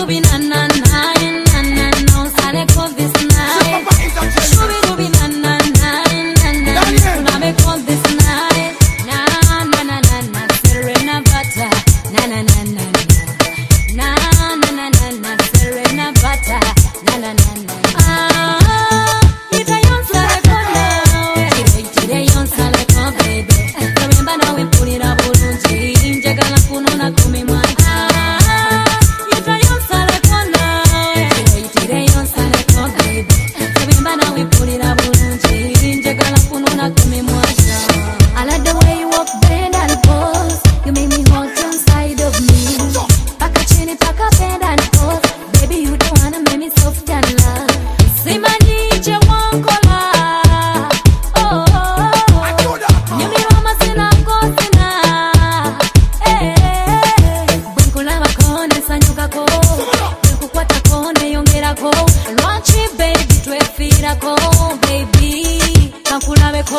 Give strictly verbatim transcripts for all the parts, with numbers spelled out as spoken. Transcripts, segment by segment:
Shubi-dubi na na na na na na sale con this night. Shubi-dubi na na na na na na me con this night. Na na na na na Serena Bata. Na na na na na na na na na Serena Bata. Na na na na. Ah, ita yon sale con now. Ita yon sale con baby. Remember now we put it up bulungi. Njagala kunona kumi mwa. I like the way you walk, bend and pose. You make me hold inside of me. Paka chini, paka bend and pose. Baby, you don't wanna make me soft and love. Simani je wankola. Oh, oh, oh. Nyumi roma sina kosina. Eh, bunkula wakone sanyuka ko. Kukwata kone yongera ko. Launch it, baby, twefira ko, baby. Kankula beko.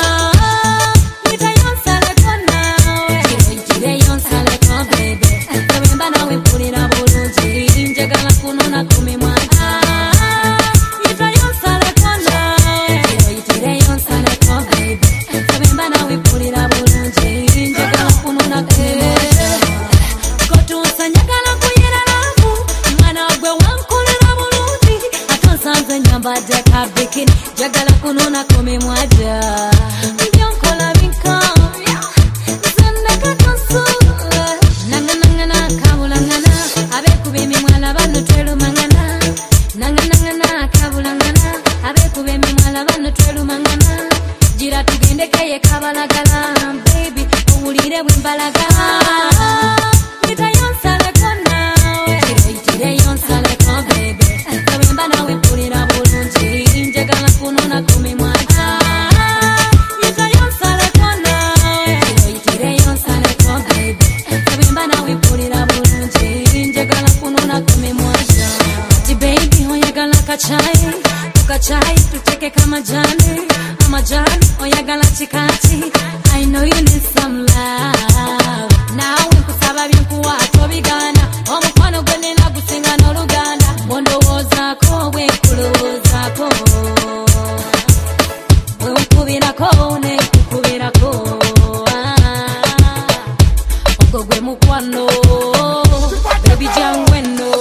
Jagala kununa kumi mwaja Mjonkola vinka Zanda katonsu Nanga nanga na kabula ngana Abe kubemi mwala banu twelu mangana Nanga nanga na kabula ngana Abe kubemi mwala banu twelu mangana Jira tugende keye kabalagala Baby uwulire wimbalagala Nita yonsale kona Jire yonsale kona baby Kawemba na wipulira bulungi Njagala kununa kumi mwaja Yita yonsale kona Yitire yonsale kona baby Kawemba na wipulira bulungi Njagala kununa kumi mwaja Ti baby oyagala kachai Tukachai tuteke kama jani Amajani oyagala chikati I know you need some love Now nkusaba binkuwa tobigana Omukwano gwene nagusinga n'oluganda Wondowozako wenkulowozako Wenkubirako nekukubirako Ogwo gwe mukwano Baby jangweno